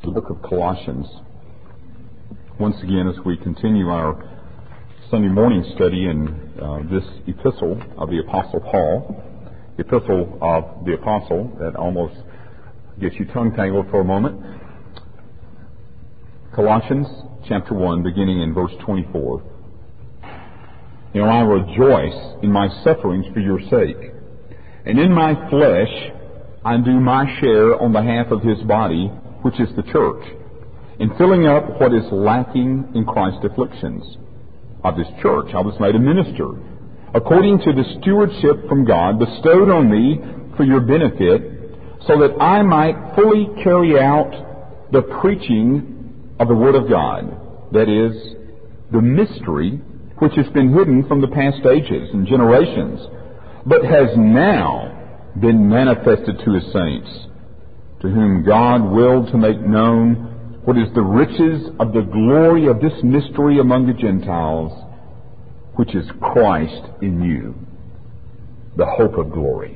The book of Colossians. Once again, as we continue our Sunday morning study in this epistle of the Apostle Paul, the epistle of the Apostle, that almost gets you tongue-tangled for a moment. Colossians chapter 1, beginning in verse 24. I rejoice in my sufferings for your sake, and in my flesh I do my share on behalf of his body, which is the church, in filling up what is lacking in Christ's afflictions. Of this church I was made a minister, according to the stewardship from God bestowed on me for your benefit, so that I might fully carry out the preaching of the Word of God, that is, the mystery which has been hidden from the past ages and generations, but has now been manifested to his saints, to whom God willed to make known what is the riches of the glory of this mystery among the Gentiles, which is Christ in you, the hope of glory.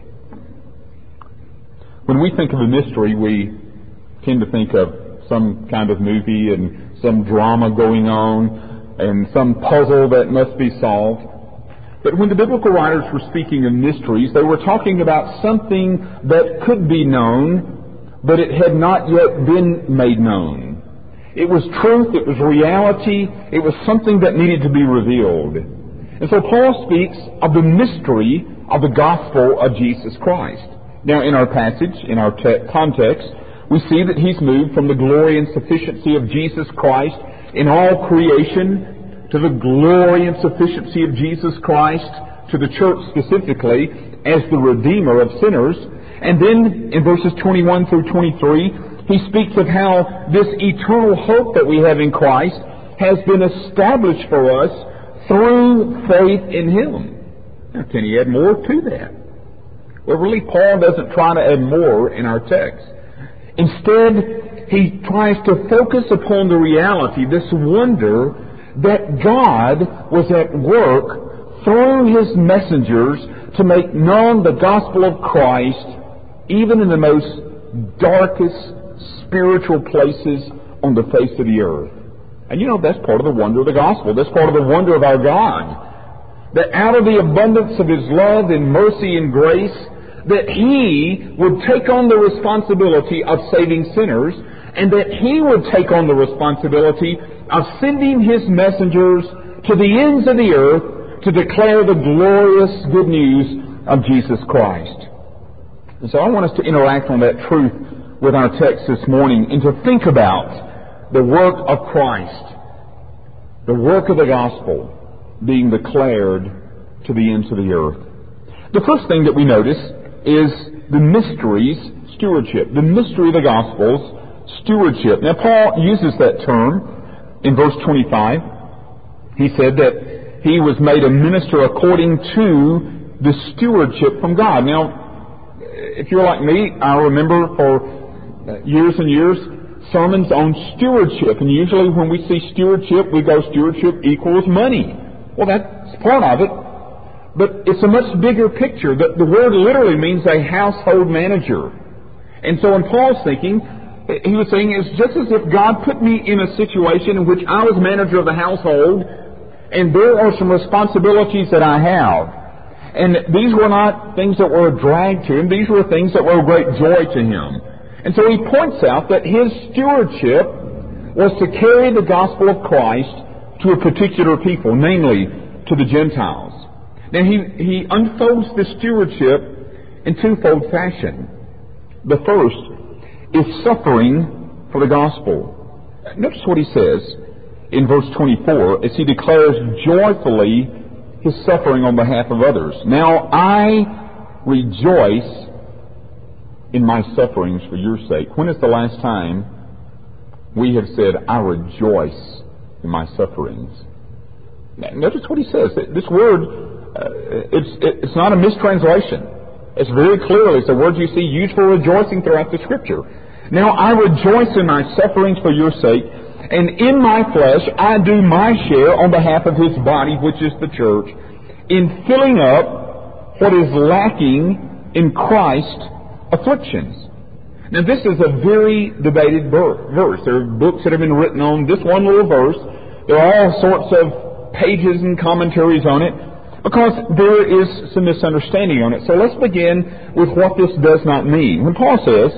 When we think of a mystery, we tend to think of some kind of movie and some drama going on and some puzzle that must be solved. But when the biblical writers were speaking of mysteries, they were talking about something that could be known, but it had not yet been made known. It was truth, it was reality, it was something that needed to be revealed. And so Paul speaks of the mystery of the gospel of Jesus Christ. Now in our passage, in our context, we see that he's moved from the glory and sufficiency of Jesus Christ in all creation to the glory and sufficiency of Jesus Christ to the church specifically as the Redeemer of sinners. And then in verses 21 through 23, he speaks of how this eternal hope that we have in Christ has been established for us through faith in him. Now, can he add more to that? Well, really, Paul doesn't try to add more in our text. Instead, he tries to focus upon the reality, this wonder that God was at work through his messengers to make known the gospel of Christ even in the most darkest spiritual places on the face of the earth. And that's part of the wonder of the gospel. That's part of the wonder of our God. That out of the abundance of his love and mercy and grace, that he would take on the responsibility of saving sinners, and that he would take on the responsibility of sending his messengers to the ends of the earth to declare the glorious good news of Jesus Christ. And so I want us to interact on that truth with our text this morning and to think about the work of Christ, the work of the gospel being declared to the ends of the earth. The first thing that we notice is the mystery's stewardship, the mystery of the gospel's stewardship. Now, Paul uses that term in verse 25. He said that he was made a minister according to the stewardship from God. Now, if you're like me, I remember for years and years sermons on stewardship. And usually when we see stewardship, we go stewardship equals money. Well, that's part of it. But it's a much bigger picture. The word literally means a household manager. And so in Paul's thinking, he was saying it's just as if God put me in a situation in which I was manager of the household, and there are some responsibilities that I have. And these were not things that were a drag to him. These were things that were a great joy to him. And so he points out that his stewardship was to carry the gospel of Christ to a particular people, namely to the Gentiles. Now he unfolds this stewardship in twofold fashion. The first is suffering for the gospel. Notice what he says in verse 24 as he declares joyfully his suffering on behalf of others. Now I rejoice in my sufferings for your sake. When is the last time we have said, I rejoice in my sufferings? Now, notice what he says. This word, it's not a mistranslation. It's very clearly, it's a word you see used for rejoicing throughout the Scripture. Now I rejoice in my sufferings for your sake, and in my flesh I do my share on behalf of his body, which is the church, in filling up what is lacking in Christ's afflictions. Now, this is a very debated verse. There are books that have been written on this one little verse. There are all sorts of pages and commentaries on it because there is some misunderstanding on it. So let's begin with what this does not mean. When Paul says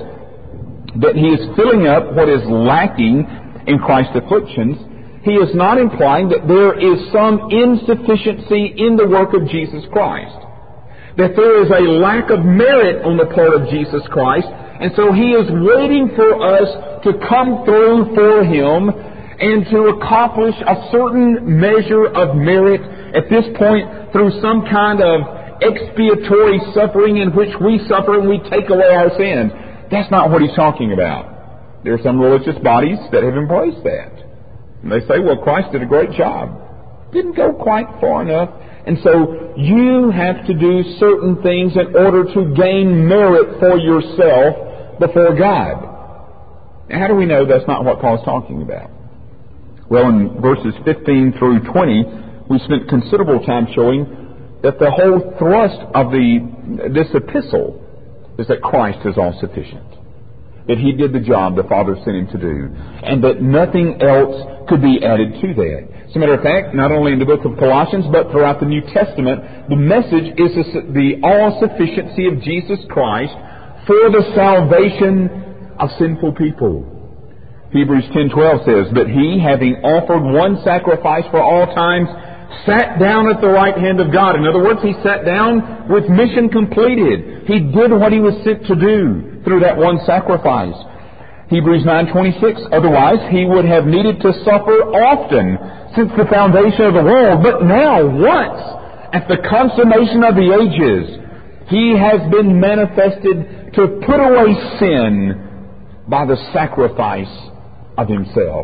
that he is filling up what is lacking in Christ's afflictions, he is not implying that there is some insufficiency in the work of Jesus Christ, that there is a lack of merit on the part of Jesus Christ, and so he is waiting for us to come through for him and to accomplish a certain measure of merit at this point through some kind of expiatory suffering in which we suffer and we take away our sins. That's not what he's talking about. There are some religious bodies that have embraced that. And they say, well, Christ did a great job. Didn't go quite far enough. And so you have to do certain things in order to gain merit for yourself before God. Now, how do we know that's not what Paul's talking about? Well, in verses 15 through 20, we spent considerable time showing that the whole thrust of this epistle is that Christ is all sufficient. That he did the job the Father sent him to do, and that nothing else could be added to that. As a matter of fact, not only in the book of Colossians, but throughout the New Testament, the message is the all-sufficiency of Jesus Christ for the salvation of sinful people. Hebrews 10:12 says, "But he, having offered one sacrifice for all times, sat down at the right hand of God." In other words, he sat down with mission completed. He did what he was sent to do through that one sacrifice. Hebrews 9:26, "Otherwise he would have needed to suffer often since the foundation of the world. But now, once, at the consummation of the ages, he has been manifested to put away sin by the sacrifice of himself."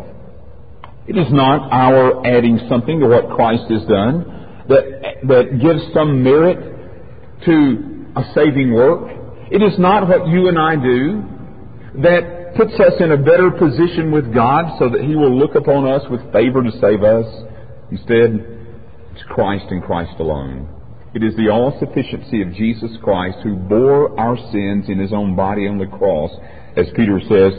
It is not our adding something to what Christ has done that gives some merit to a saving work. It is not what you and I do that puts us in a better position with God so that he will look upon us with favor to save us. Instead, it's Christ and Christ alone. It is the all-sufficiency of Jesus Christ who bore our sins in his own body on the cross, as Peter says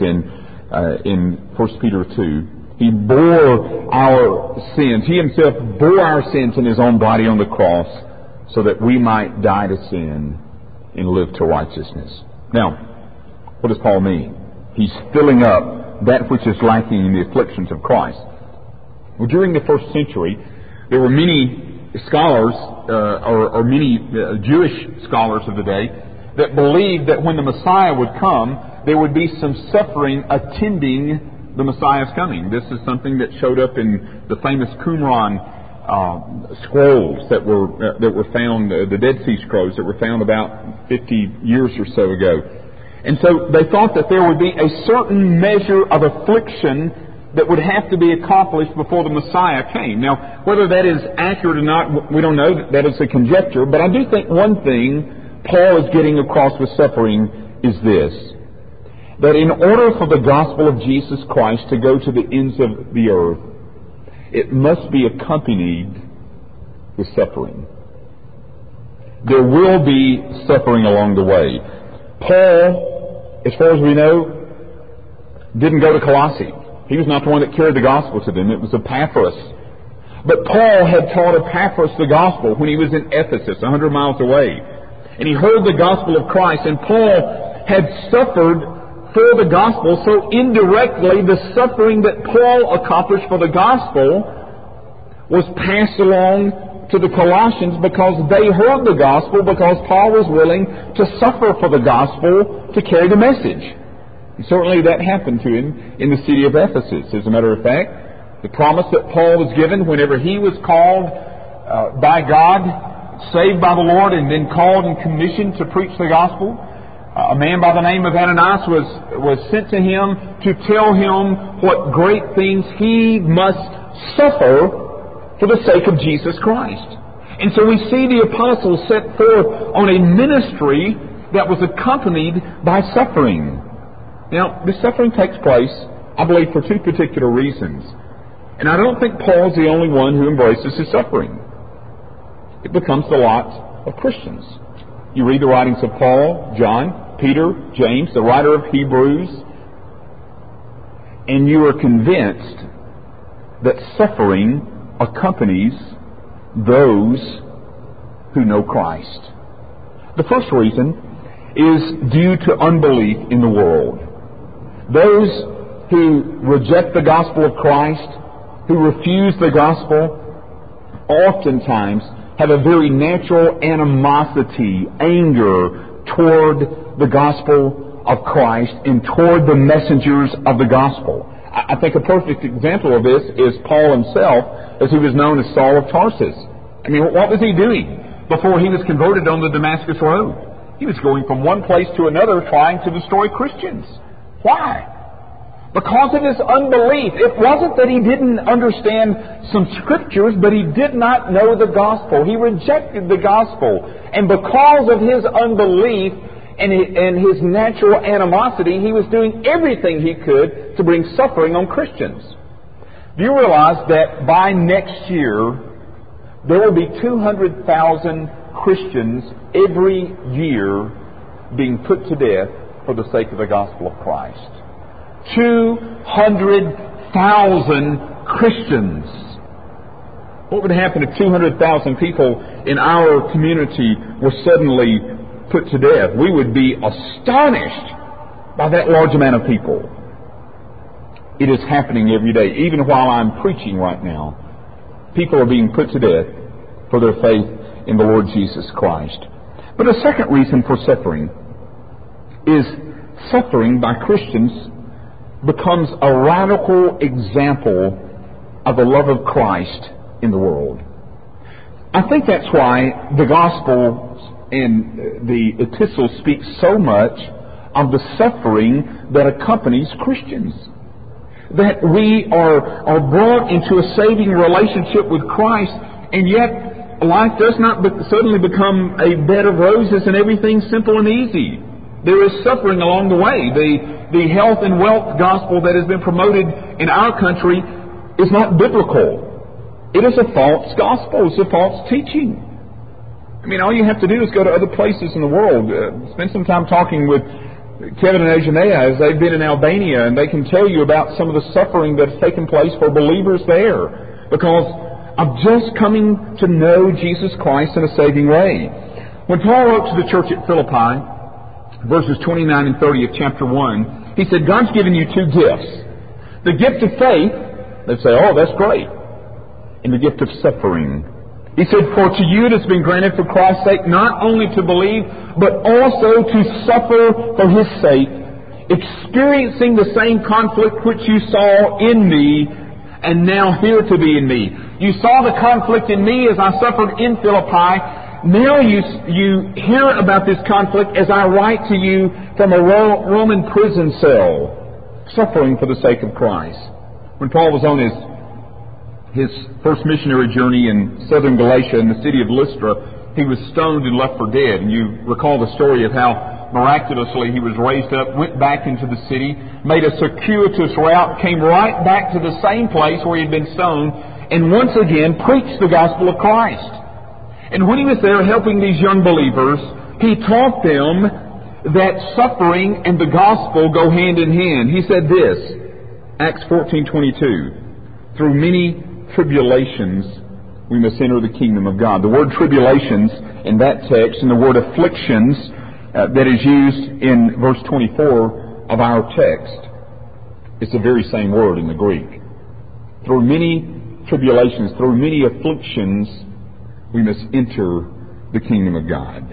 in 1 Peter 2. He bore our sins. He himself bore our sins in his own body on the cross so that we might die to sin and live to righteousness. Now, what does Paul mean? He's filling up that which is lacking in the afflictions of Christ. Well, during the first century, there were many scholars, or many Jewish scholars of the day, that believed that when the Messiah would come, there would be some suffering attending the Messiah's coming. This is something that showed up in the famous Qumran scrolls that were found, the Dead Sea Scrolls that were found about 50 years or so ago. And so they thought that there would be a certain measure of affliction that would have to be accomplished before the Messiah came. Now, whether that is accurate or not, we don't know. That is a conjecture. But I do think one thing Paul is getting across with suffering is this: that in order for the gospel of Jesus Christ to go to the ends of the earth, it must be accompanied with suffering. There will be suffering along the way. Paul, as far as we know, didn't go to Colossae. He was not the one that carried the gospel to them. It was Epaphras. But Paul had taught Epaphras the gospel when he was in Ephesus, 100 miles away. And he heard the gospel of Christ. And Paul had suffered for the gospel. So indirectly, the suffering that Paul accomplished for the gospel was passed along to the Colossians because they heard the gospel, because Paul was willing to suffer for the gospel to carry the message. And certainly that happened to him in the city of Ephesus. As a matter of fact, the promise that Paul was given whenever he was called by God, saved by the Lord, and then called and commissioned to preach the gospel, a man by the name of Ananias was sent to him to tell him what great things he must suffer for the sake of Jesus Christ. And so we see the apostles set forth on a ministry that was accompanied by suffering. Now, this suffering takes place, I believe, for two particular reasons. And I don't think Paul's the only one who embraces his suffering. It becomes the lot of Christians. You read the writings of Paul, John, Peter, James, the writer of Hebrews, and you are convinced that suffering accompanies those who know Christ. The first reason is due to unbelief in the world. Those who reject the gospel of Christ, who refuse the gospel, oftentimes have a very natural animosity, anger toward the gospel of Christ and toward the messengers of the gospel. I think a perfect example of this is Paul himself, as he was known as Saul of Tarsus. I mean, what was he doing before he was converted on the Damascus Road? He was going from one place to another trying to destroy Christians. Why? Because of his unbelief. It wasn't that he didn't understand some scriptures, but he did not know the gospel. He rejected the gospel. And because of his unbelief and his natural animosity, he was doing everything he could to bring suffering on Christians. Do you realize that by next year, there will be 200,000 Christians every year being put to death for the sake of the gospel of Christ? 200,000 Christians. What would happen if 200,000 people in our community were suddenly put to death? We would be astonished by that large amount of people. It is happening every day. Even while I'm preaching right now, people are being put to death for their faith in the Lord Jesus Christ. But a second reason for suffering is suffering by Christians becomes a radical example of the love of Christ in the world. I think that's why the Gospels and the epistles speak so much of the suffering that accompanies Christians. That we are brought into a saving relationship with Christ, and yet life does not suddenly become a bed of roses and everything simple and easy. There is suffering along the way. The health and wealth gospel that has been promoted in our country is not biblical. It is a false gospel. It's a false teaching. I mean, all you have to do is go to other places in the world. Spend some time talking with Kevin and Ajanea as they've been in Albania, and they can tell you about some of the suffering that's taken place for believers there because of just coming to know Jesus Christ in a saving way. When Paul wrote to the church at Philippi, verses 29 and 30 of chapter 1, he said, God's given you two gifts. The gift of faith, they'd say, oh, that's great. And the gift of suffering. He said, for to you it has been granted for Christ's sake not only to believe, but also to suffer for His sake, experiencing the same conflict which you saw in me, and now here to be in me. You saw the conflict in me as I suffered in Philippi. Now you hear about this conflict as I write to you from a Roman prison cell, suffering for the sake of Christ. When Paul was on his first missionary journey in southern Galatia in the city of Lystra, he was stoned and left for dead. And you recall the story of how miraculously he was raised up, went back into the city, made a circuitous route, came right back to the same place where he had been stoned, and once again preached the gospel of Christ. And when he was there helping these young believers, he taught them that suffering and the gospel go hand in hand. He said this, Acts 14:22, through many tribulations we must enter the kingdom of God. The word tribulations in that text and the word afflictions that is used in verse 24 of our text, it's the very same word in the Greek. Through many tribulations, through many afflictions, we must enter the kingdom of God.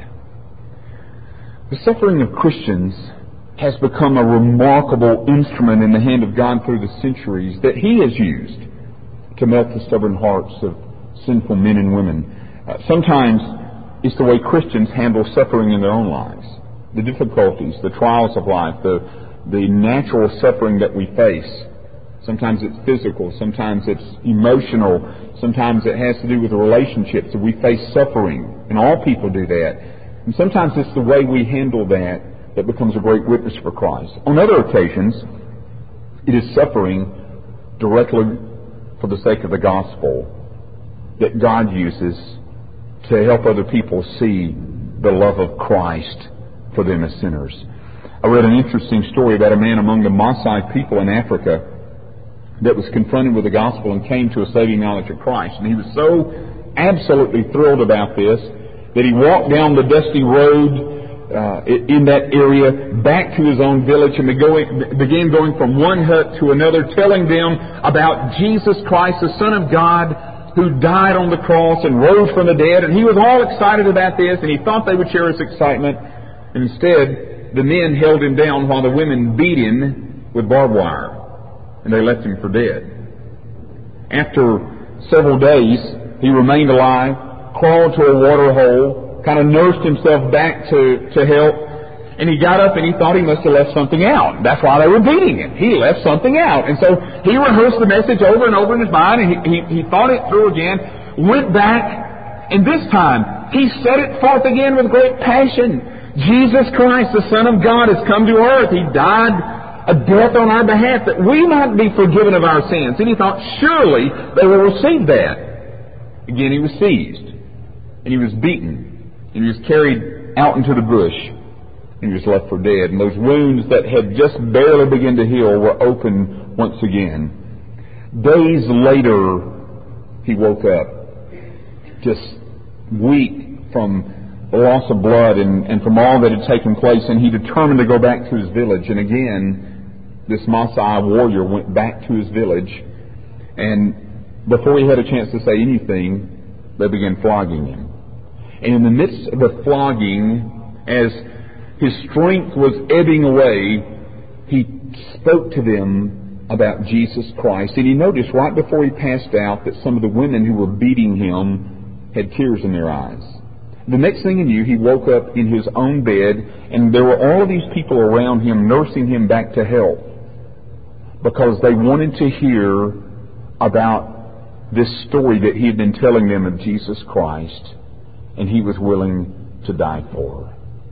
The suffering of Christians has become a remarkable instrument in the hand of God through the centuries that He has used to melt the stubborn hearts of sinful men and women. Sometimes it's the way Christians handle suffering in their own lives. The difficulties, the trials of life, the natural suffering that we face. Sometimes it's physical, sometimes it's emotional, sometimes it has to do with the relationships that we face suffering, and all people do that. And sometimes it's the way we handle that becomes a great witness for Christ. On other occasions, it is suffering directly for the sake of the gospel that God uses to help other people see the love of Christ for them as sinners. I read an interesting story about a man among the Maasai people in Africa that was confronted with the gospel and came to a saving knowledge of Christ. And he was so absolutely thrilled about this that he walked down the dusty road in that area back to his own village and began going from one hut to another, telling them about Jesus Christ, the Son of God, who died on the cross and rose from the dead. And he was all excited about this, and he thought they would share his excitement. And instead, the men held him down while the women beat him with barbed wire, and they left him for dead. After several days, he remained alive, crawled to a water hole, kind of nursed himself back to health, and he got up and he thought he must have left something out. That's why they were beating him. He left something out. And so he rehearsed the message over and over in his mind, and he thought it through again, went back, and this time he set it forth again with great passion. Jesus Christ, the Son of God, has come to earth. He died a death on our behalf that we might be forgiven of our sins. And he thought, surely they will receive that. Again, he was seized, and he was beaten, and he was carried out into the bush, and he was left for dead. And those wounds that had just barely begun to heal were open once again. Days later, he woke up, just weak from the loss of blood and from all that had taken place, and he determined to go back to his village. And again, this Maasai warrior went back to his village, and before he had a chance to say anything, they began flogging him. And in the midst of the flogging, as his strength was ebbing away, he spoke to them about Jesus Christ. And he noticed right before he passed out that some of the women who were beating him had tears in their eyes. The next thing he knew, he woke up in his own bed, and there were all of these people around him nursing him back to health because they wanted to hear about this story that he had been telling them of Jesus Christ, and he was willing to die for.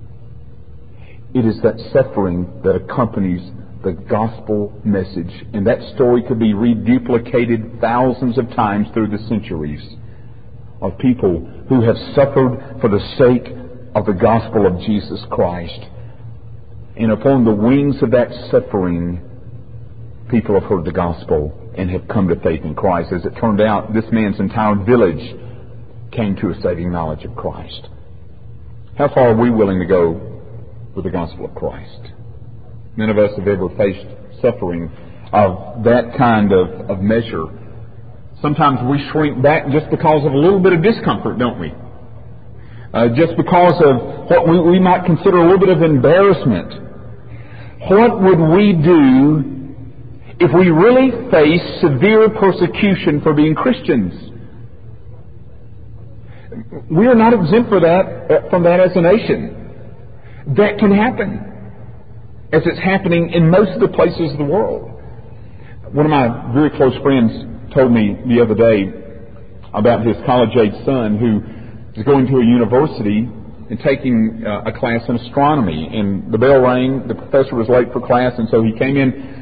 It is that suffering that accompanies the gospel message, and that story could be reduplicated thousands of times through the centuries of people who have suffered for the sake of the gospel of Jesus Christ. And upon the wings of that suffering, people have heard the gospel and have come to faith in Christ. As it turned out, this man's entire village came to a saving knowledge of Christ. How far are we willing to go with the gospel of Christ? None of us have ever faced suffering of that kind of measure. Sometimes we shrink back just because of a little bit of discomfort, don't we? Just because of what we might consider a little bit of embarrassment. What would we do if we really face severe persecution for being Christians? We are not exempt from that as a nation. That can happen, as it's happening in most of the places of the world. One of my very close friends told me the other day about his college-age son who is going to a university and taking a class in astronomy. And the bell rang, the professor was late for class, and so he came in.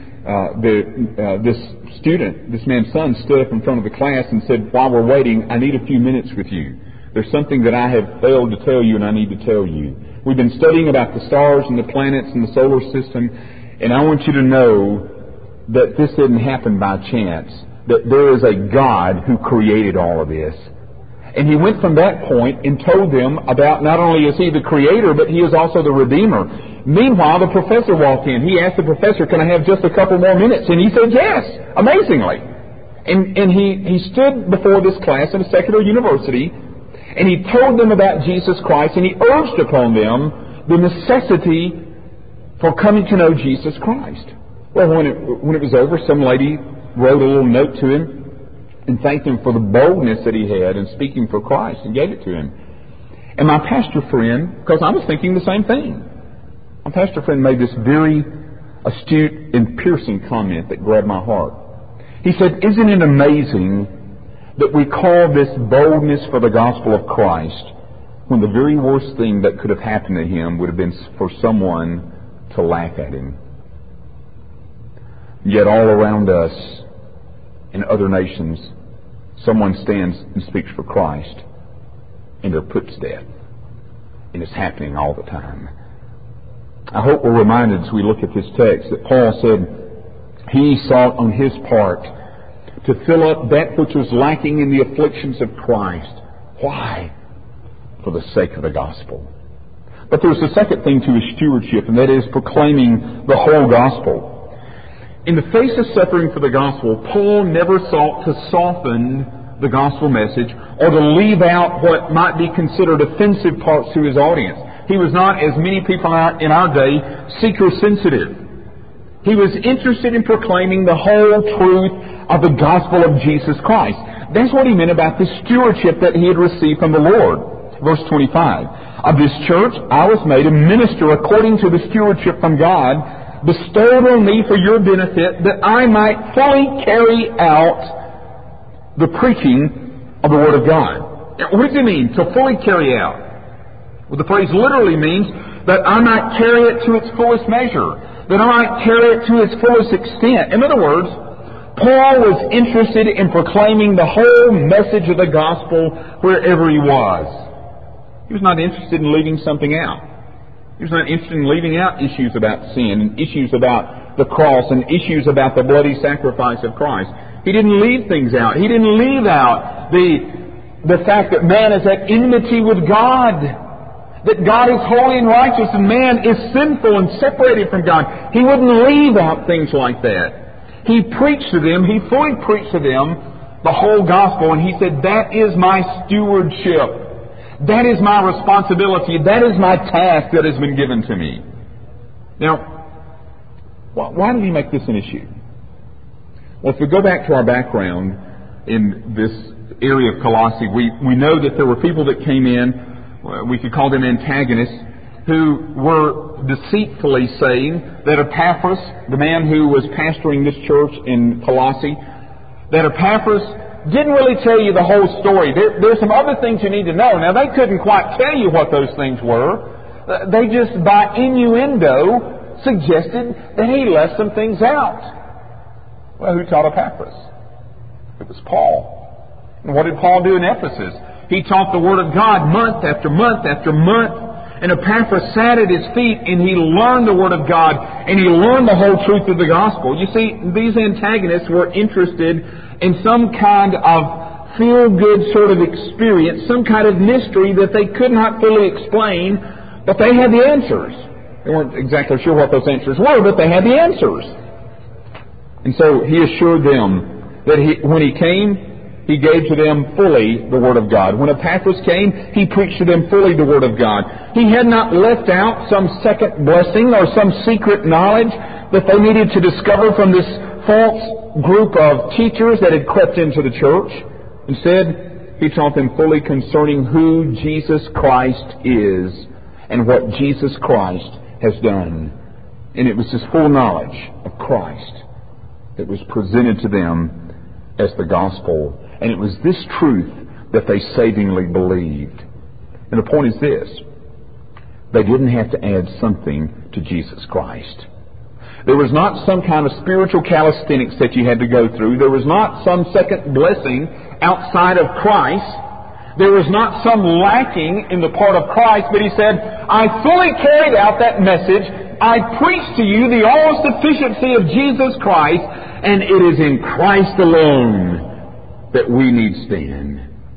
This man's son, stood up in front of the class and said, "While we're waiting, I need a few minutes with you. There's something that I have failed to tell you, and I need to tell you. We've been studying about the stars and the planets and the solar system, and I want you to know that this didn't happen by chance, that there is a God who created all of this." And he went from that point and told them about not only is he the creator, but he is also the redeemer. Meanwhile, the professor walked in. He asked the professor, "Can I have just a couple more minutes?" And he said yes, amazingly. And he stood before this class in a secular university, and he told them about Jesus Christ, and he urged upon them the necessity for coming to know Jesus Christ. Well, when it was over, some lady wrote a little note to him and thanked him for the boldness that he had in speaking for Christ, and gave it to him. And my pastor friend, because I was thinking the same thing, my pastor friend made this very astute and piercing comment that grabbed my heart. He said, "Isn't it amazing that we call this boldness for the gospel of Christ when the very worst thing that could have happened to him would have been for someone to laugh at him? Yet all around us in other nations, someone stands and speaks for Christ, and they're put to death. And it's happening all the time." I hope we're reminded as we look at this text that Paul said he sought on his part to fill up that which was lacking in the afflictions of Christ. Why? For the sake of the gospel. But there's a second thing to his stewardship, and that is proclaiming the whole gospel. In the face of suffering for the gospel, Paul never sought to soften the gospel message or to leave out what might be considered offensive parts to his audience. He was not, as many people in our day, seeker-sensitive. He was interested in proclaiming the whole truth of the gospel of Jesus Christ. That's what he meant about the stewardship that he had received from the Lord. Verse 25, of this church I was made a minister according to the stewardship from God, bestowed on me for your benefit, that I might fully carry out the preaching of the Word of God. Now, what does it mean, to fully carry out? Well, the phrase literally means that I might carry it to its fullest measure, that I might carry it to its fullest extent. In other words, Paul was interested in proclaiming the whole message of the gospel wherever he was. He was not interested in leaving something out. He was not interested in leaving out issues about sin and issues about the cross and issues about the bloody sacrifice of Christ. He didn't leave things out. He didn't leave out the fact that man is at enmity with God. That God is holy and righteous and man is sinful and separated from God. He wouldn't leave out things like that. He preached to them, he fully preached to them the whole gospel, and he said, that is my stewardship. That is my responsibility. That is my task that has been given to me. Now, why did he make this an issue? Well, if we go back to our background in this area of Colossae, we know that there were people that came in, we could call them antagonists, who were deceitfully saying that Epaphras, the man who was pastoring this church in Colossae, that Epaphras didn't really tell you the whole story. There's some other things you need to know. Now, they couldn't quite tell you what those things were. They just, by innuendo, suggested that he left some things out. Well, who taught Epaphras? It was Paul. And what did Paul do in Ephesus? He taught the Word of God month after month after month. And Epaphras sat at his feet and he learned the Word of God and he learned the whole truth of the gospel. You see, these antagonists were interested in some kind of feel-good sort of experience, some kind of mystery that they could not fully explain, but they had the answers. They weren't exactly sure what those answers were, but they had the answers. And so he assured them that when he came, he gave to them fully the Word of God. When Epaphras came, he preached to them fully the Word of God. He had not left out some second blessing or some secret knowledge that they needed to discover from this false group of teachers that had crept into the church. Instead, he taught them fully concerning who Jesus Christ is and what Jesus Christ has done. And it was this full knowledge of Christ that was presented to them as the gospel. And it was this truth that they savingly believed. And the point is this: they didn't have to add something to Jesus Christ. There was not some kind of spiritual calisthenics that you had to go through. There was not some second blessing outside of Christ. There was not some lacking in the part of Christ, but he said, I fully carried out that message. I preached to you the all-sufficiency of Jesus Christ, and it is in Christ alone that we need stand.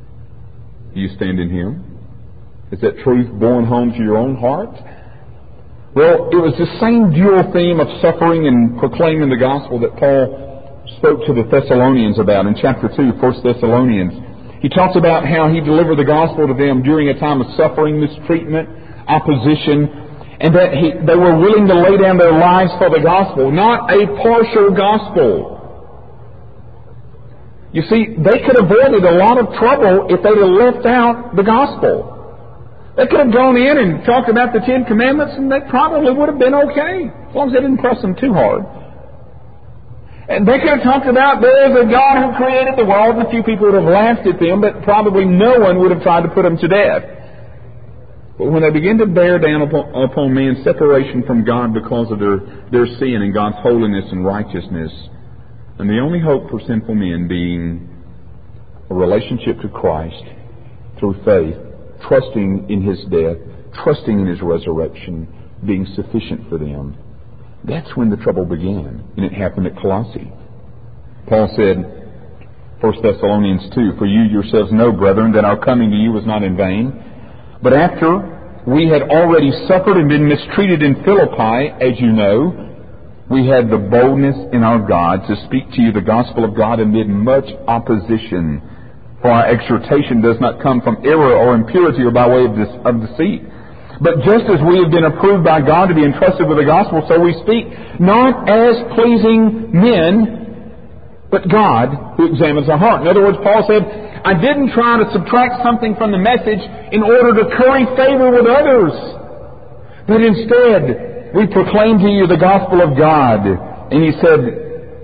Do you stand in Him? Is that truth borne home to your own heart? Well, it was the same dual theme of suffering and proclaiming the gospel that Paul spoke to the Thessalonians about in chapter 2, 1 Thessalonians. He talks about how he delivered the gospel to them during a time of suffering, mistreatment, opposition, and that they were willing to lay down their lives for the gospel, not a partial gospel. You see, they could have avoided a lot of trouble if they'd have left out the gospel. They could have gone in and talked about the Ten Commandments, and they probably would have been okay, as long as they didn't press them too hard. And they could have talked about there is a God who created the world, and a few people would have laughed at them, but probably no one would have tried to put them to death. But when they begin to bear down upon man's separation from God because of their sin and God's holiness and righteousness, and the only hope for sinful men being a relationship to Christ through faith, trusting in His death, trusting in His resurrection, being sufficient for them. That's when the trouble began, and it happened at Colossae. Paul said, 1 Thessalonians 2, "For you yourselves know, brethren, that our coming to you was not in vain. But after we had already suffered and been mistreated in Philippi, as you know, we had the boldness in our God to speak to you the gospel of God amid much opposition. For our exhortation does not come from error or impurity or by way of deceit. But just as we have been approved by God to be entrusted with the gospel, so we speak, not as pleasing men, but God who examines our heart." In other words, Paul said, I didn't try to subtract something from the message in order to curry favor with others. But instead, we proclaim to you the gospel of God. And he said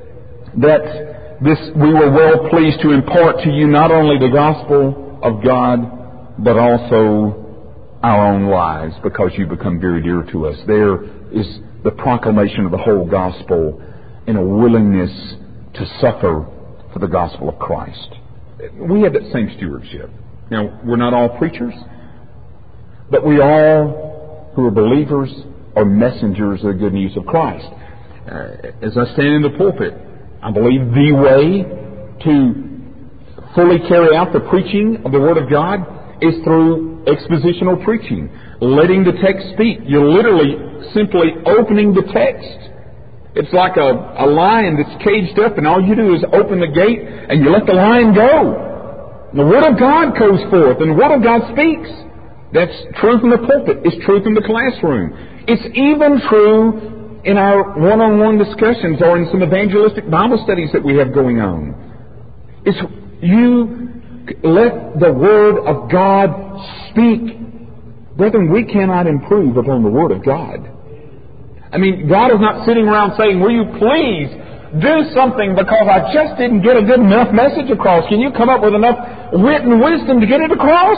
that we were well pleased to impart to you not only the gospel of God, but also our own lives, because you become very dear to us. There is the proclamation of the whole gospel and a willingness to suffer for the gospel of Christ. We have that same stewardship. Now, we're not all preachers, but we all who are believers are messengers of the good news of Christ. As I stand in the pulpit, I believe the way to fully carry out the preaching of the Word of God is through expositional preaching, letting the text speak. You're literally simply opening the text. It's like a lion that's caged up, and all you do is open the gate and you let the lion go. The Word of God goes forth, and the Word of God speaks. That's true from the pulpit. It's true from the classroom. It's even true in our one-on-one discussions or in some evangelistic Bible studies that we have going on. It's you let the Word of God speak. Brethren, we cannot improve upon the Word of God. I mean, God is not sitting around saying, will you please do something because I just didn't get a good enough message across. Can you come up with enough wit and wisdom to get it across?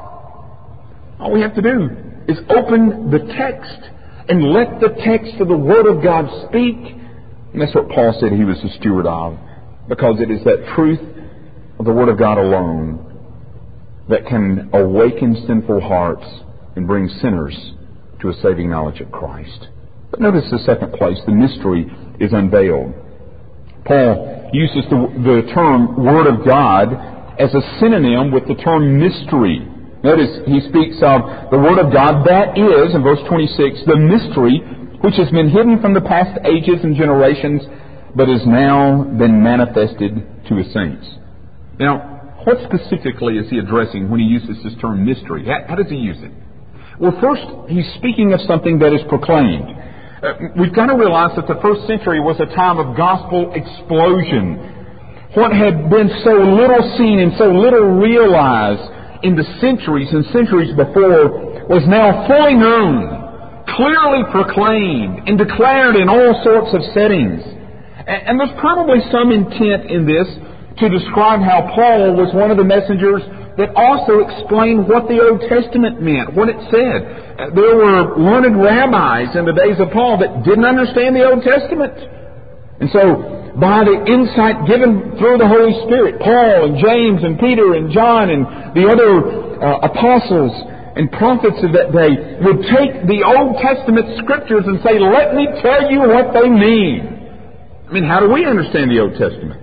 All we have to do is open the text and let the text of the Word of God speak. And that's what Paul said he was the steward of, because it is that truth of the Word of God alone that can awaken sinful hearts and bring sinners to a saving knowledge of Christ. But notice the second place, the mystery is unveiled. Paul uses the term Word of God as a synonym with the term mystery. Notice he speaks of the Word of God, that is, in verse 26, the mystery which has been hidden from the past ages and generations, but has now been manifested to His saints. Now, what specifically is he addressing when he uses this term mystery? How does he use it? Well, first, he's speaking of something that is proclaimed. We've got to realize that the first century was a time of gospel explosion. What had been so little seen and so little realized in the centuries and centuries before was now fully known, clearly proclaimed, and declared in all sorts of settings. And there's probably some intent in this to describe how Paul was one of the messengers that also explained what the Old Testament meant, what it said. There were learned rabbis in the days of Paul that didn't understand the Old Testament. And so, by the insight given through the Holy Spirit, Paul and James and Peter and John and the other apostles and prophets of that day would take the Old Testament scriptures and say, let me tell you what they mean. I mean, how do we understand the Old Testament?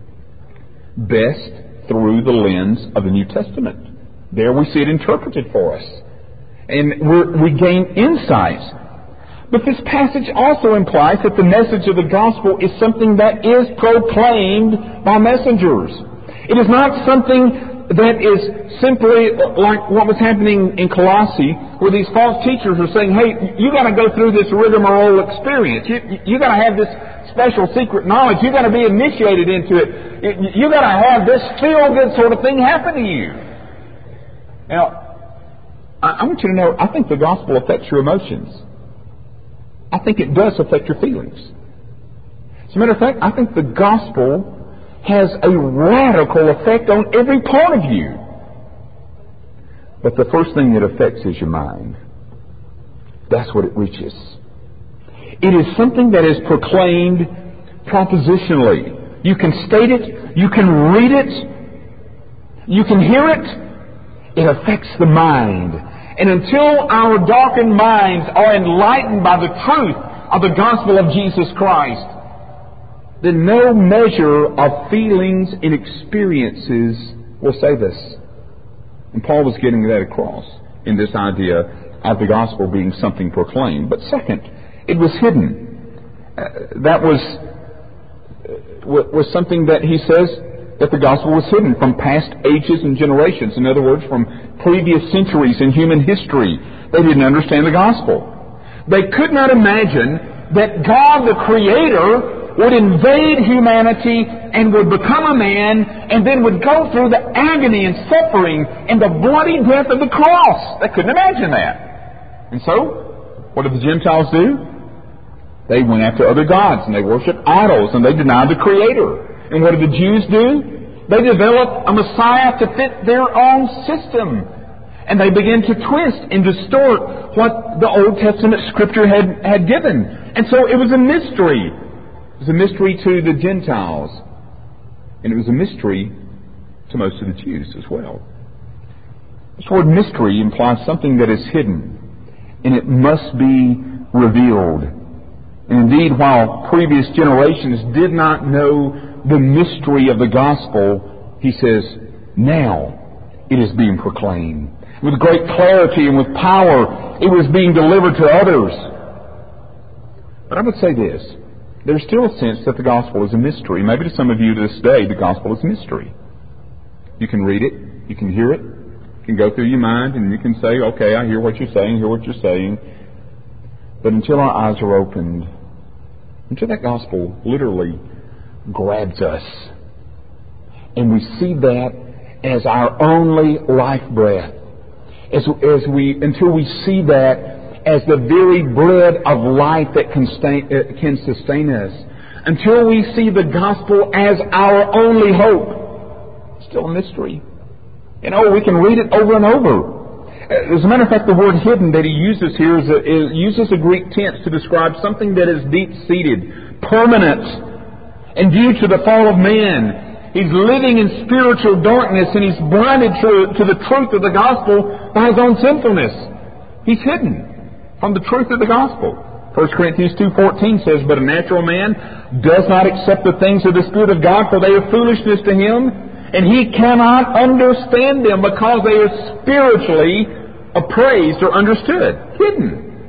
Best through the lens of the New Testament. There we see it interpreted for us. And we gain insights. But this passage also implies that the message of the gospel is something that is proclaimed by messengers. It is not something that is simply like what was happening in Colossae, where these false teachers are saying, hey, you got to go through this rigmarole experience. You got to have this special secret knowledge. You got to be initiated into it. You got to have this feel-good sort of thing happen to you. Now, I want you to know, I think the gospel affects your emotions. I think it does affect your feelings. As a matter of fact, I think the gospel has a radical effect on every part of you. But the first thing it affects is your mind. That's what it reaches. It is something that is proclaimed propositionally. You can state it, you can read it, you can hear it. It affects the mind. And until our darkened minds are enlightened by the truth of the gospel of Jesus Christ, then no measure of feelings and experiences will save us. And Paul was getting that across in this idea of the gospel being something proclaimed. But second, it was hidden. That was something that he says that the gospel was hidden from past ages and generations. In other words, from previous centuries in human history. They didn't understand the gospel. They could not imagine that God, the Creator, would invade humanity and would become a man and then would go through the agony and suffering and the bloody death of the cross. They couldn't imagine that. And so, what did the Gentiles do? They went after other gods and they worshiped idols and they denied the Creator. And what did the Jews do? They developed a Messiah to fit their own system. And they began to twist and distort what the Old Testament Scripture had given. And so it was a mystery. It was a mystery to the Gentiles. And it was a mystery to most of the Jews as well. This word mystery implies something that is hidden. And it must be revealed. And indeed, while previous generations did not know the mystery of the gospel, he says, now it is being proclaimed. With great clarity and with power, it was being delivered to others. But I would say this. There's still a sense that the gospel is a mystery. Maybe to some of you this day, the gospel is a mystery. You can read it, you can hear it, it can go through your mind, and you can say, okay, I hear what you're saying, hear what you're saying. But until our eyes are opened, until that gospel literally grabs us, and we see that as our only life breath, until we see that as the very bread of life that can sustain us, until we see the gospel as our only hope, it's still a mystery. You know, we can read it over and over. As a matter of fact, the word hidden that he uses here uses a Greek tense to describe something that is deep-seated, permanent, and due to the fall of man. He's living in spiritual darkness and he's blinded to the truth of the gospel by his own sinfulness. He's hidden from the truth of the gospel. 1 Corinthians 2:14 says, but a natural man does not accept the things of the Spirit of God, for they are foolishness to him, and he cannot understand them because they are spiritually appraised or understood. Hidden.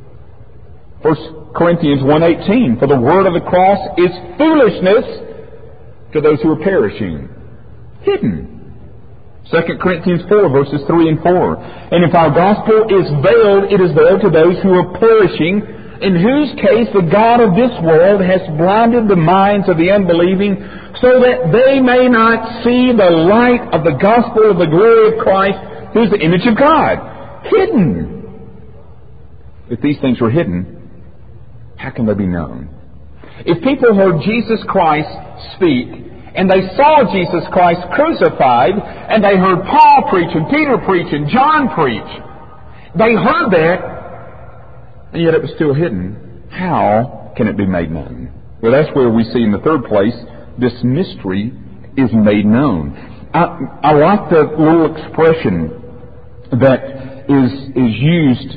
1 Corinthians 1:18, for the word of the cross is foolishness to those who are perishing. Hidden. 2 Corinthians 4, verses 3 and 4. And if our gospel is veiled, it is veiled to those who are perishing, in whose case the God of this world has blinded the minds of the unbelieving, so that they may not see the light of the gospel of the glory of Christ, who is the image of God. Hidden. If these things were hidden, how can they be known? If people heard Jesus Christ speak, and they saw Jesus Christ crucified, and they heard Paul preach, and Peter preach, and John preach, they heard that, and yet it was still hidden. How can it be made known? Well, that's where we see in the third place, this mystery is made known. I like the little expression that is used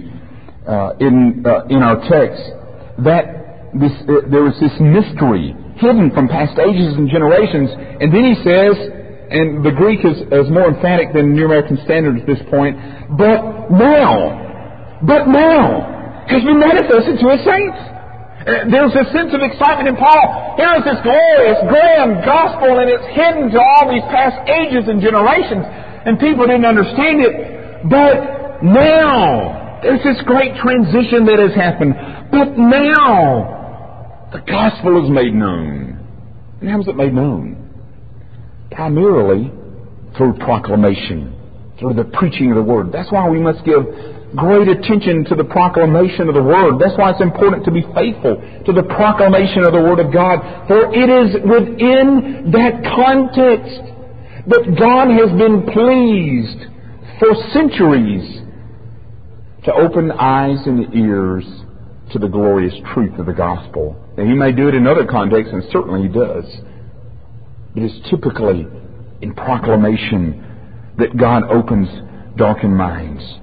in our text, that there was this mystery hidden from past ages and generations. And then he says, and the Greek is more emphatic than New American Standard at this point, but now has been manifested to his saints. There's a sense of excitement in Paul. Here is this glorious, grand gospel, and it's hidden to all these past ages and generations, and people didn't understand it. But now, there's this great transition that has happened. But now, the gospel is made known. And how is it made known? Primarily through proclamation, through the preaching of the Word. That's why we must give great attention to the proclamation of the Word. That's why it's important to be faithful to the proclamation of the Word of God. For it is within that context that God has been pleased for centuries to open eyes and ears to the glorious truth of the gospel. Now, He may do it in other contexts, and certainly He does. It is typically in proclamation that God opens darkened minds.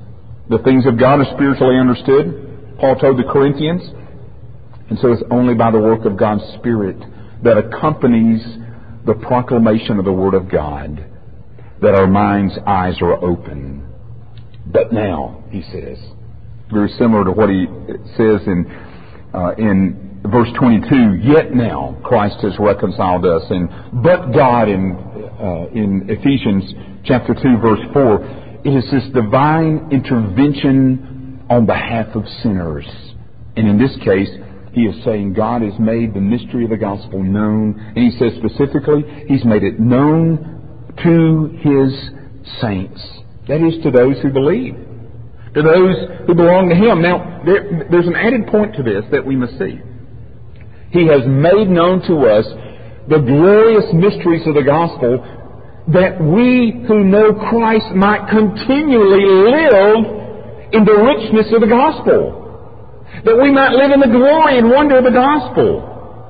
The things of God are spiritually understood, Paul told the Corinthians. And so it's only by the work of God's Spirit that accompanies the proclamation of the Word of God that our minds' eyes are open. But now, he says, very similar to what he says in verse 22, yet now Christ has reconciled us. And but God in Ephesians chapter 2, verse 4, it is this divine intervention on behalf of sinners. And in this case, he is saying God has made the mystery of the gospel known. And he says specifically, he's made it known to his saints. That is, to those who believe, to those who belong to him. Now, there's an added point to this that we must see. He has made known to us the glorious mysteries of the gospel, that we who know Christ might continually live in the richness of the gospel. That we might live in the glory and wonder of the gospel.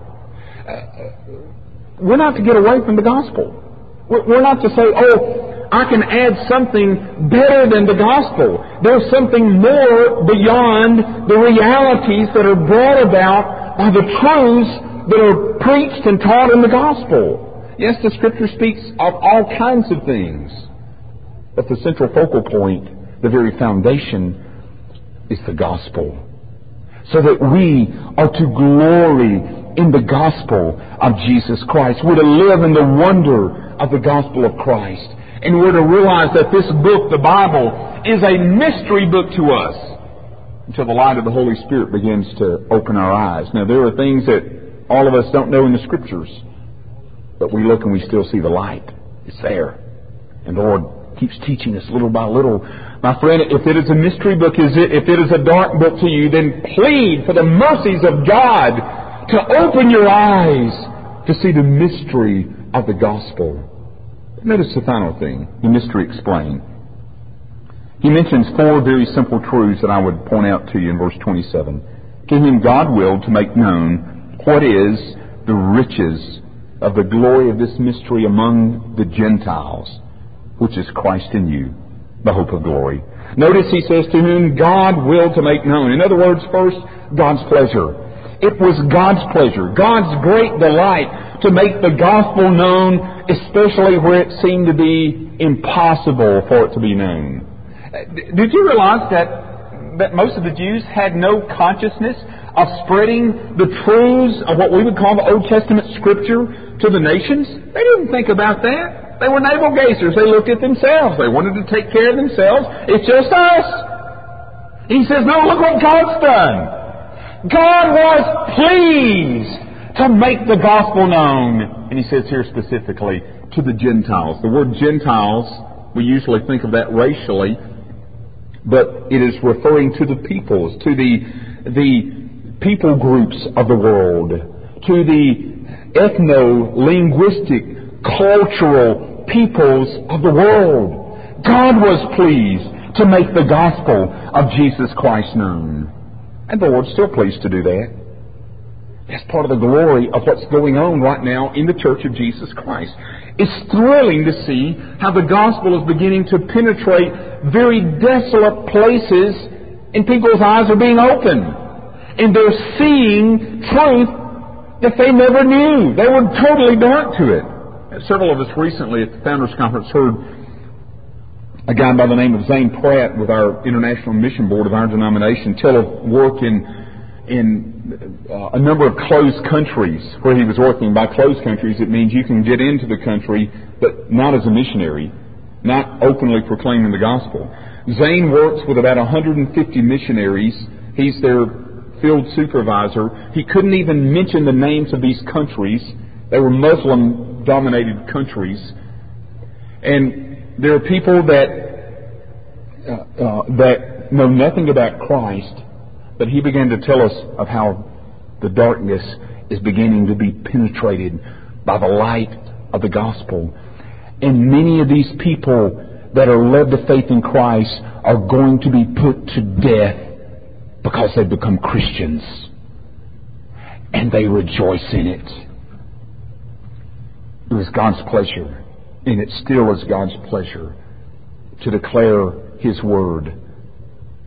We're not to get away from the gospel. We're not to say, oh, I can add something better than the gospel. There's something more beyond the realities that are brought about by the truths that are preached and taught in the gospel. Yes, the Scripture speaks of all kinds of things. But the central focal point, the very foundation, is the gospel. So that we are to glory in the gospel of Jesus Christ. We're to live in the wonder of the gospel of Christ. And we're to realize that this book, the Bible, is a mystery book to us until the light of the Holy Spirit begins to open our eyes. Now, there are things that all of us don't know in the Scriptures, but we look and we still see the light. It's there. And the Lord keeps teaching us little by little. My friend, if it is a mystery book, if it is a dark book to you, then plead for the mercies of God to open your eyes to see the mystery of the gospel. Notice the final thing, the mystery explained. He mentions 4 very simple truths that I would point out to you in verse 27. To whom God willed to make known what is the riches of the glory of this mystery among the Gentiles, which is Christ in you, the hope of glory. Notice he says, to whom God willed to make known. In other words, first, God's pleasure. It was God's pleasure, God's great delight to make the gospel known, especially where it seemed to be impossible for it to be known. Did you realize that most of the Jews had no consciousness of spreading the truths of what we would call the Old Testament Scripture to the nations? They didn't think about that. They were navel gazers. They looked at themselves. They wanted to take care of themselves. It's just us. He says, no, look what God's done. God was pleased to make the gospel known. And he says here specifically, to the Gentiles. The word Gentiles, we usually think of that racially, but it is referring to the peoples, to the people groups of the world, to the ethno-linguistic, cultural peoples of the world. God was pleased to make the gospel of Jesus Christ known. And the Lord's still pleased to do that. That's part of the glory of what's going on right now in the Church of Jesus Christ. It's thrilling to see how the gospel is beginning to penetrate very desolate places, and people's eyes are being opened. And they're seeing truth that they never knew. They were totally dark to it. Several of us recently at the Founders Conference heard a guy by the name of Zane Pratt with our International Mission Board of our denomination tell of work in a number of closed countries where he was working. By closed countries, it means you can get into the country, but not as a missionary, not openly proclaiming the gospel. Zane works with about 150 missionaries. He's their field supervisor. He couldn't even mention the names of these countries. They were Muslim-dominated countries. And there are people that know nothing about Christ, but he began to tell us of how the darkness is beginning to be penetrated by the light of the gospel. And many of these people that are led to faith in Christ are going to be put to death because they've become Christians. And they rejoice in it. It was God's pleasure, and it still is God's pleasure, to declare His Word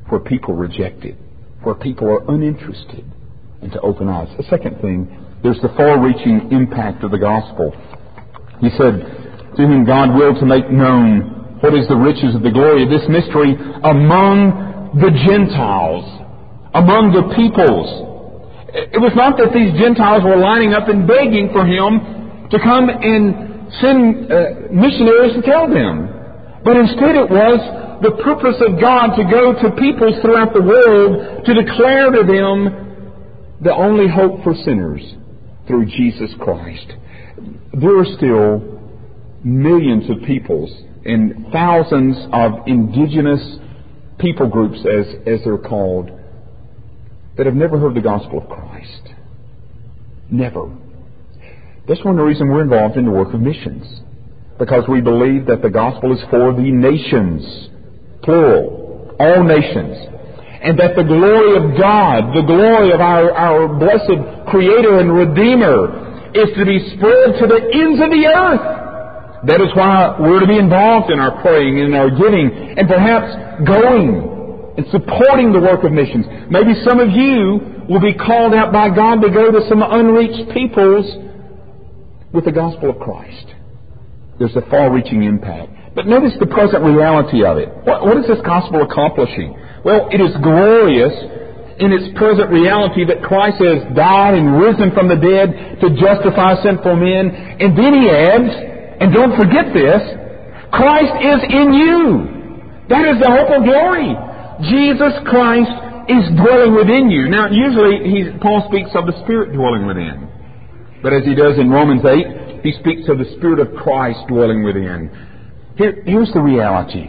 where people reject it, where people are uninterested, and to open eyes. The second thing, there's the far-reaching impact of the gospel. He said, to whom God willed to make known what is the riches of the glory of this mystery among the Gentiles, among the peoples. It was not that these Gentiles were lining up and begging for Him to come and send missionaries to tell them. But instead it was the purpose of God to go to peoples throughout the world to declare to them the only hope for sinners through Jesus Christ. There are still millions of peoples and thousands of indigenous people groups, as they're called, that have never heard the gospel of Christ. Never. That's one of the reasons we're involved in the work of missions. Because we believe that the gospel is for the nations, plural, all nations. And that the glory of God, the glory of our blessed Creator and Redeemer, is to be spread to the ends of the earth. That is why we're to be involved in our praying and our giving, and perhaps going and supporting the work of missions. Maybe some of you will be called out by God to go to some unreached peoples with the gospel of Christ. There's a far-reaching impact. But notice the present reality of it. What is this gospel accomplishing? Well, it is glorious in its present reality that Christ has died and risen from the dead to justify sinful men. And then He adds, and don't forget this, Christ is in you. That is the hope of glory. Jesus Christ is dwelling within you. Now, usually Paul speaks of the Spirit dwelling within. But as he does in Romans 8, he speaks of the Spirit of Christ dwelling within. Here's the reality.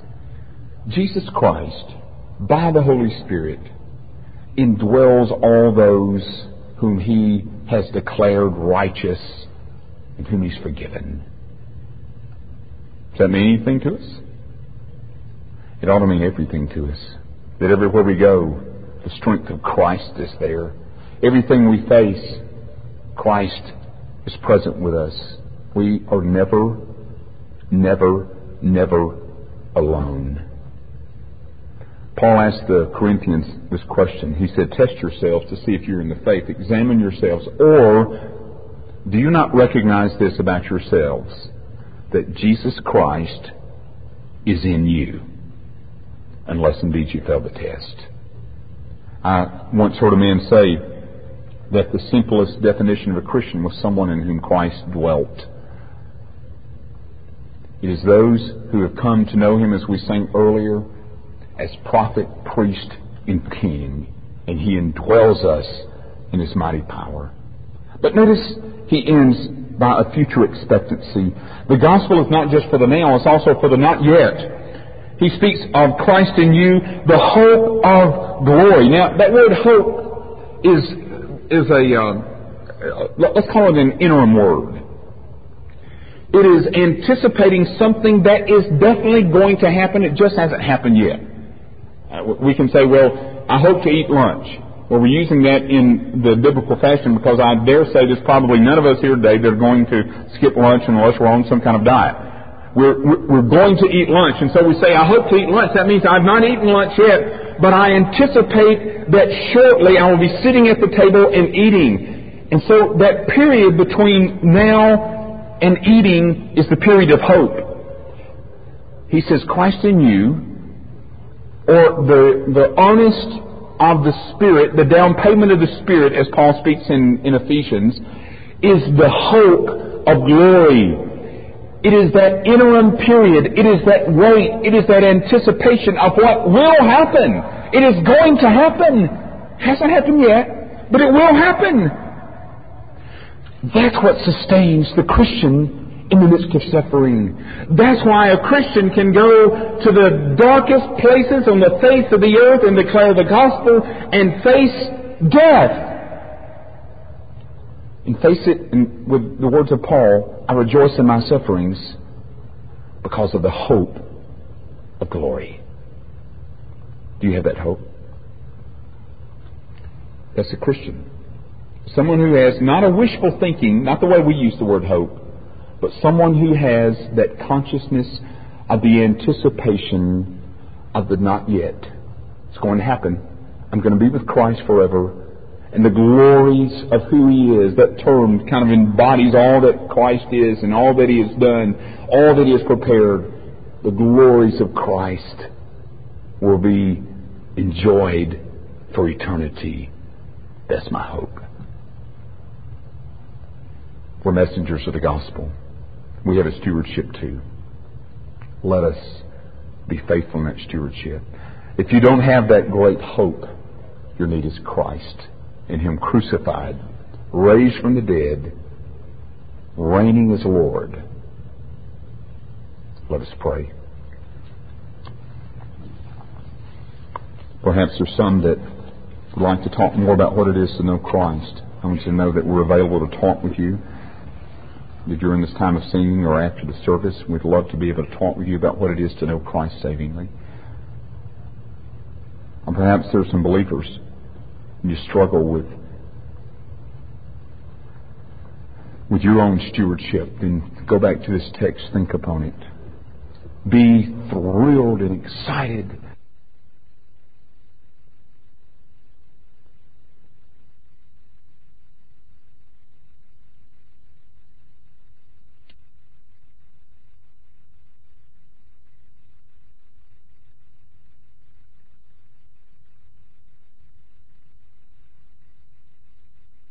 Jesus Christ, by the Holy Spirit, indwells all those whom He has declared righteous and whom He's forgiven. Does that mean anything to us? It ought to mean everything to us. That everywhere we go, the strength of Christ is there. Everything we face, Christ is present with us. We are never, never, never alone. Paul asked the Corinthians this question. He said, test yourselves to see if you're in the faith. Examine yourselves. Or do you not recognize this about yourselves, that Jesus Christ is in you, unless indeed you fail the test? I once heard a man say that the simplest definition of a Christian was someone in whom Christ dwelt. It is those who have come to know Him, as we sang earlier, as prophet, priest, and king, and He indwells us in His mighty power. But notice he ends by a future expectancy. The gospel is not just for the now, it's also for the not yet. He speaks of Christ in you, the hope of glory. Now, that word hope is let's call it an interim word. It is anticipating something that is definitely going to happen. It just hasn't happened yet. We can say, well, I hope to eat lunch. Well, we're using that in the biblical fashion because I dare say there's probably none of us here today that are going to skip lunch unless we're on some kind of diet. We're going to eat lunch, and so we say, I hope to eat lunch. That means I've not eaten lunch yet, but I anticipate that shortly I will be sitting at the table and eating. And so that period between now and eating is the period of hope. He says, Christ in you, or the earnest of the Spirit, the down payment of the Spirit, as Paul speaks in Ephesians, is the hope of glory. It is that interim period. It is that wait. It is that anticipation of what will happen. It is going to happen. Hasn't happened yet, but it will happen. That's what sustains the Christian in the midst of suffering. That's why a Christian can go to the darkest places on the face of the earth and declare the gospel and face death. And face it with the words of Paul, I rejoice in my sufferings because of the hope of glory. Do you have that hope? That's a Christian. Someone who has not a wishful thinking, not the way we use the word hope, but someone who has that consciousness of the anticipation of the not yet. It's going to happen. I'm going to be with Christ forever. And the glories of who He is, that term kind of embodies all that Christ is and all that He has done, all that He has prepared. The glories of Christ will be enjoyed for eternity. That's my hope. We're messengers of the gospel. We have a stewardship too. Let us be faithful in that stewardship. If you don't have that great hope, your need is Christ and Him crucified, raised from the dead, reigning as Lord. Let us pray. Perhaps there's some that would like to talk more about what it is to know Christ. I want you to know that we're available to talk with you during this time of singing or after the service. We'd love to be able to talk with you about what it is to know Christ savingly. And perhaps there's some believers and you struggle with your own stewardship. Then go back to this text, think upon it. Be thrilled and excited